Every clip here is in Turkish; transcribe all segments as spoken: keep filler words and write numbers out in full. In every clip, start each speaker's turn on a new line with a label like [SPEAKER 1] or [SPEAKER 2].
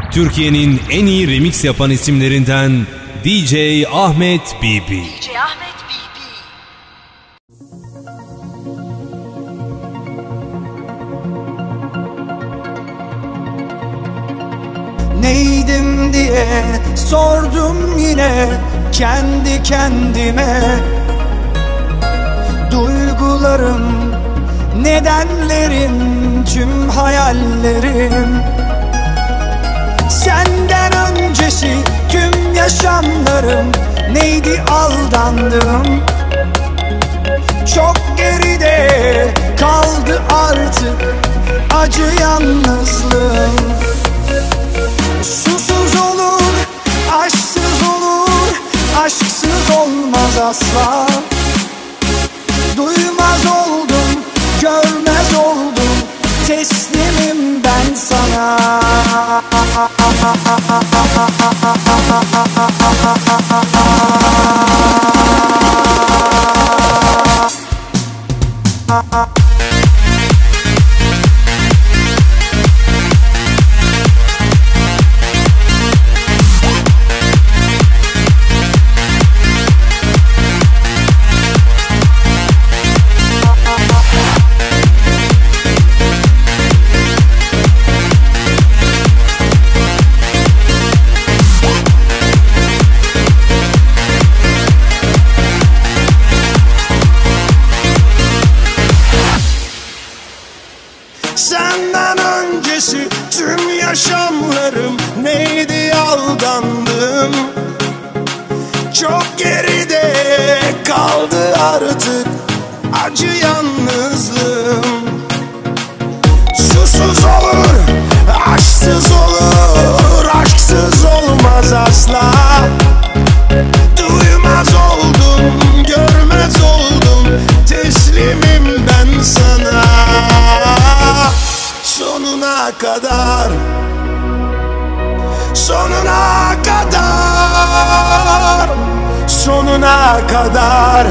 [SPEAKER 1] Türkiye'nin en iyi remix yapan isimlerinden D J Ahmet B B.
[SPEAKER 2] D J Ahmet B B.
[SPEAKER 3] Neydim diye sordum yine kendi kendime. Duygularım, nedenlerim, tüm hayallerim. Senden öncesi tüm yaşamlarım neydi, aldandım. Çok geride kaldı artık acı yalnızlığım. Susuz olur, aşksız olur, aşksız olmaz asla. Duymaz oldum, görmez oldum, teslimim ben sana. Senden öncesi tüm yaşamlarım neydi, aldandım. Çok geride kaldı artık acı yalnızlığım. Susuz olur, aşksız olur, aşksız olmaz asla. Duymaz oldum, görmez oldum, teslimim ben sana. Sonuna kadar, sonuna kadar, sonuna kadar,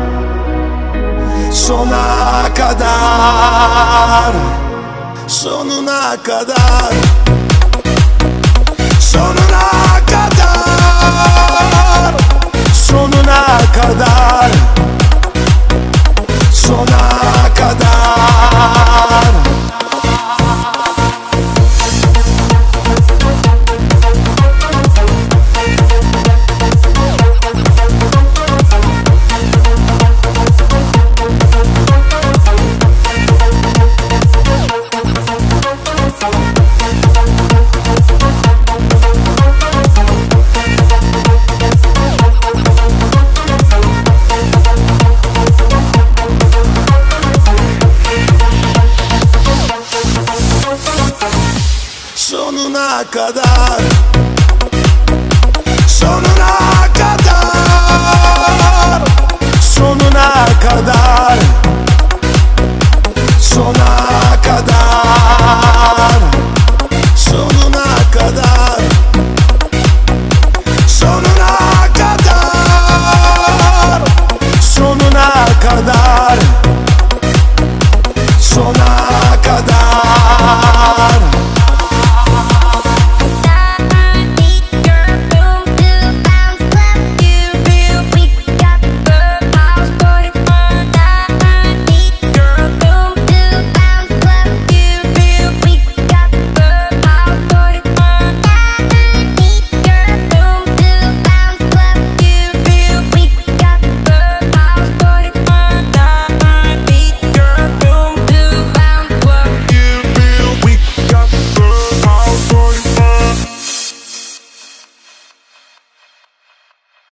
[SPEAKER 3] sona kadar, sonuna kadar, sonuna kadar, sonuna kadar, sona kadar. Sonuna kadar, sonuna kadar, sonuna kadar, sona kadar.